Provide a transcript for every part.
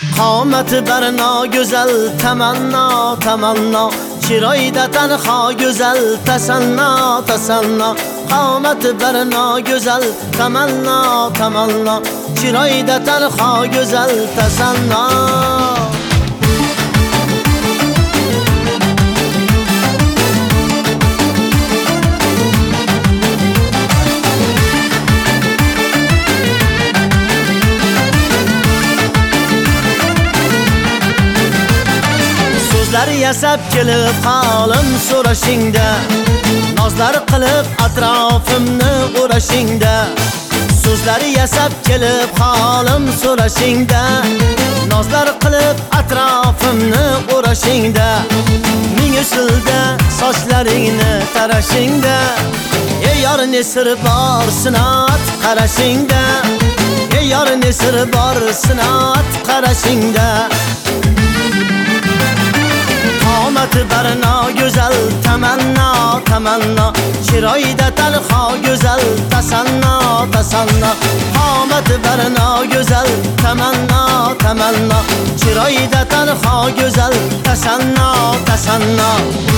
Qomati barno go'zal tamanno tamanno, chiroyda tanho go'zal tasanno tasanno. Qomati barno go'zal tamanno tamanno, chiroyda tanho go'zal tasanno. Sözler yasab kelib holim so'rashingda, nozlar qilib atrofimni o'rashingda. Sözler yasab kelib holim so'rashingda, nozlar qilib atrofimni o'rashingda. Ming usulda sochlaringni tarashingda, ey yor nesir bor sinat qarashingda, ey yor nesir bor sinat qarashingda. Qomati barno go'zal tamanno tamanno, chiroyda tanho go'zal tasanno tasanno. Qomati barno go'zal tamanno tamanno, chiroyda tanho go'zal tasanno tasanno.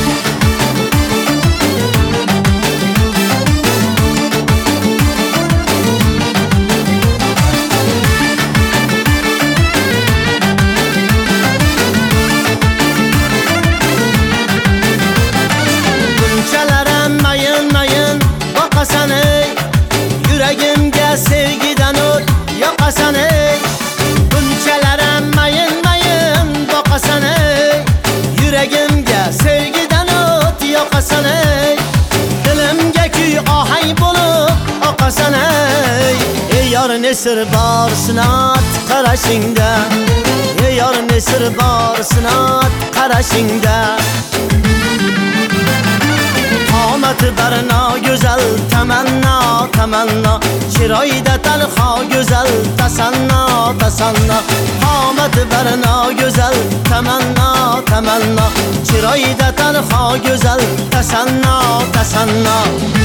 Yuragimga sevgidan o't yoqasan ey, bunchalarim mayin mayin boqasan ey. Yuragimga sevgidan o't yoqasan ey, dilimga kuy ohang bo'lib oqasan ey. Ey yor nesir bor sinat qarashingda, ey yor nesir bor sinat qarashingda. Qomati barno go'zal tamanno tamanno, chiroyda tanho go'zal tasanno tasanno. Qomati barno go'zal tamanno tamanno, chiroyda tanho go'zal tasanno tasanno.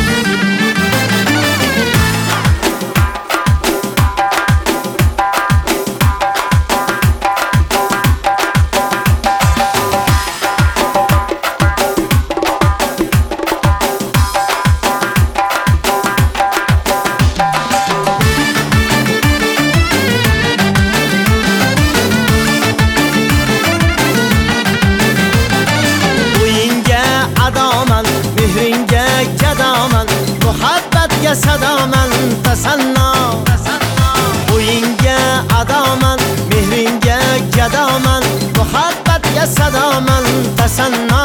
Mehringa gadoman, muhabbatga sadoman tasanno. O'yinga adoman, mehringa gadoman, muhabbatga sadoman tasanno.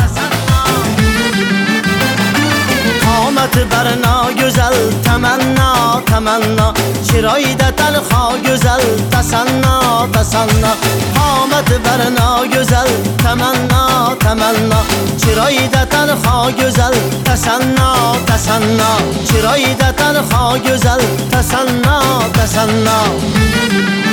Qomati barno go'zal tamanno tamanno, chiroyda tanho go'zal tasanno tasanno. Qomati barno go'zal tamanno tamanno, chiroyda tanho go'zal tasanno tasanno. Chiroyda tanho go'zal tasanno tasanno.